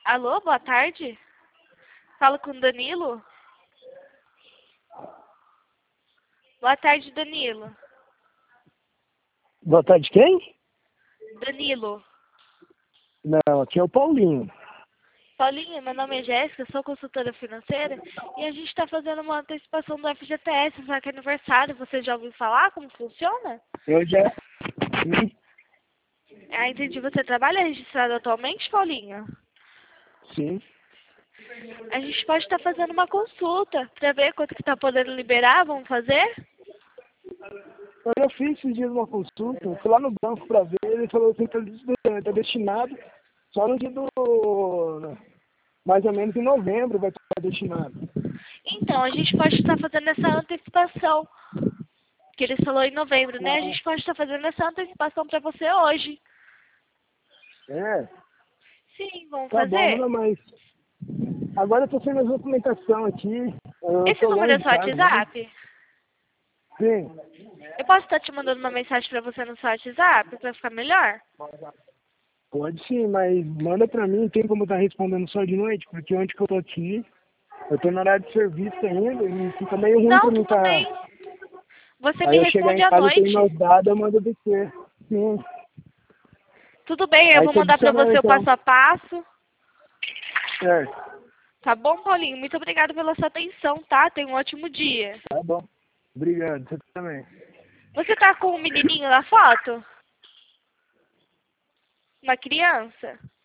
Alô, boa tarde. Falo com o Danilo. Boa tarde, Danilo. Boa tarde, quem? Danilo. Não, aqui é o Paulinho. Paulinho, meu nome é Jéssica, sou consultora financeira e a gente está fazendo uma antecipação do FGTS, só que é aniversário. Você já ouviu falar como funciona? Eu já. Sim. Ah, entendi. Você trabalha registrado atualmente, Paulinho? Sim. A gente pode estar fazendo uma consulta para ver quanto que está podendo liberar. Vamos fazer? Eu já fiz esses dias uma consulta, eu fui lá no banco pra ver, ele falou que tá destinado só no dia do. Mais ou menos em novembro vai estar destinado. Então, a gente pode estar fazendo essa antecipação, que ele falou em novembro, né? A gente pode estar fazendo essa antecipação para você hoje. É, Sim, vamos tá bom, fazer? não, mas. Agora eu tô sem a documentação aqui. Eu Esse tô número longe é de seu casa, né? WhatsApp? Sim. Eu posso estar te mandando uma mensagem para você no seu WhatsApp para ficar melhor? Pode sim, mas manda pra mim, tem como estar respondendo só de noite, porque onde que eu tô aqui, eu tô no horário de serviço ainda, e fica meio ruim pra Não, mim tudo tá. bem. Você Aí me eu chegar responde em à casa, tem noite. meus dados, eu mando descer. Sim. Tudo bem, eu Aí vou te mandar para adicionar você o então. passo a passo. Certo. Tá bom, Paulinho? Muito obrigada pela sua atenção, tá? Tenha um ótimo dia. Tá bom. Obrigado, você também. Você tá com um menininho na foto? Uma criança?